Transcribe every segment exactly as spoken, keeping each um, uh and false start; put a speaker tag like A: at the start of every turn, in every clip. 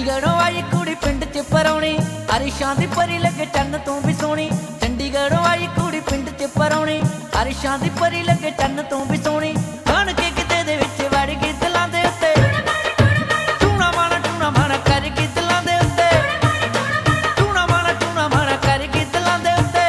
A: चंडीगढ़ों आई कुड़ी पिंड च परौनी, अरिशां दी परी लगे चन्न तू भी सोहनी। चंडीगढ़ों आई कुड़ी पिंड च परौनी, अरिशां दी परी लगे चन्न तू भी सोहनी। बन के किते दे विच वड़ गई दिलां दे उत्ते, टूणा माणा टूणा माणा कर गई दिलां दे उत्ते, टूणा माणा टूणा माणा कर गई दिलां दे उत्ते।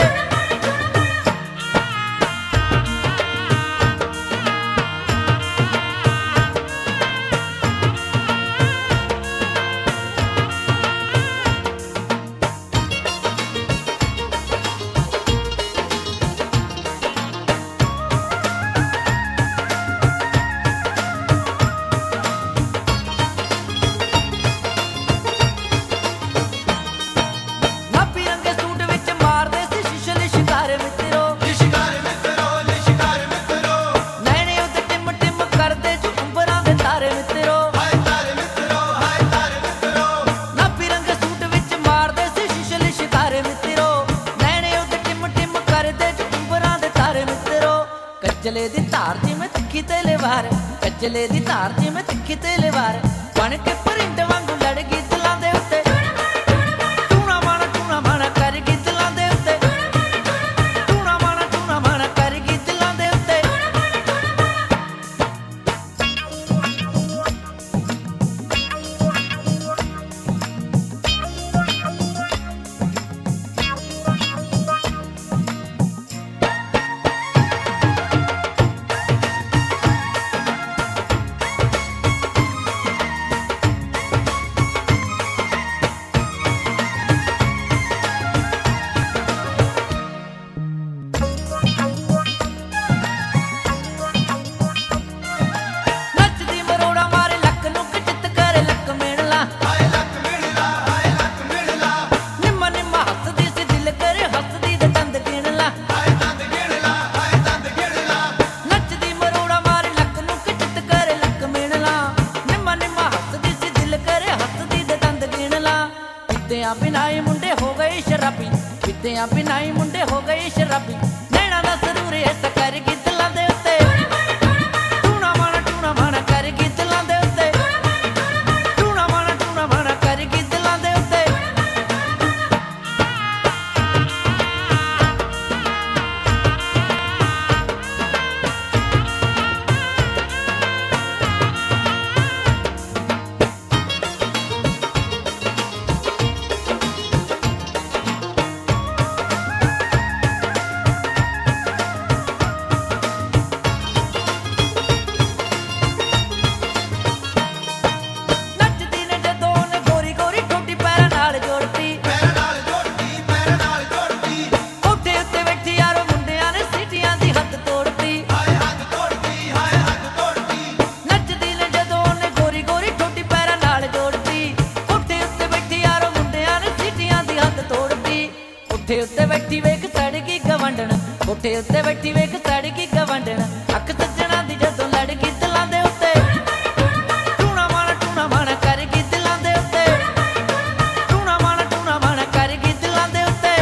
A: कजले दी धार जिवें तिखी तलवार, कजले दी धार जिवें तिखी तलवार, बन के परिंद वांगू लड़ गई दिलां दे उत्ते, टूणा माणा टूणा माणा कर गई दिलां दे उत्ते, टूणा माणा टूणा माणा कर गई दिलां दे उत्ते। विद्या बिनाई मुंडे हो गए शराबी, विद्या बिनाई मुंडे हो गए शराबी, नैना दा सरूर ऐसा कर गई दिलां दे उत्ते, टूणा माणा टूणा माणा कर गई दिलां दे उत्ते, टूणा माणा टूणा माणा कर गई दिलां दे उत्ते। कोठे उत्ते बैठी वेख सड़की गवंडन, कोठे उत्ते बैठी वेख सड़की गवंडन, अख सज्जना दी जदों लड़ गई दिलां दे उत्ते, टूणा माणा टूणा माणा कर गई दिलां दे उत्ते, टूणा माणा टूणा माणा कर गई दिलां दे उत्ते।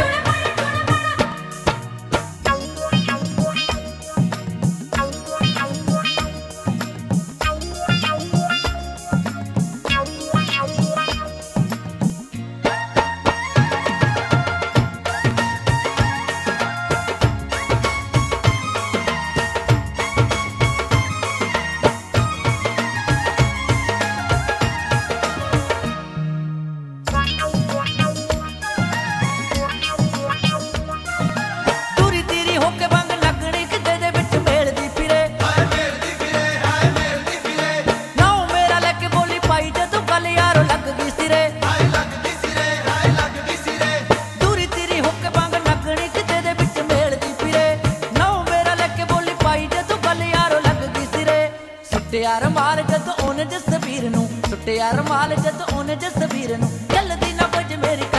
A: सुट्टिया रमाल जद ओने जसबीर नूं, सुट्टिया रमाल जद ओने जसबीर नूं, चलदी ना बज मेरी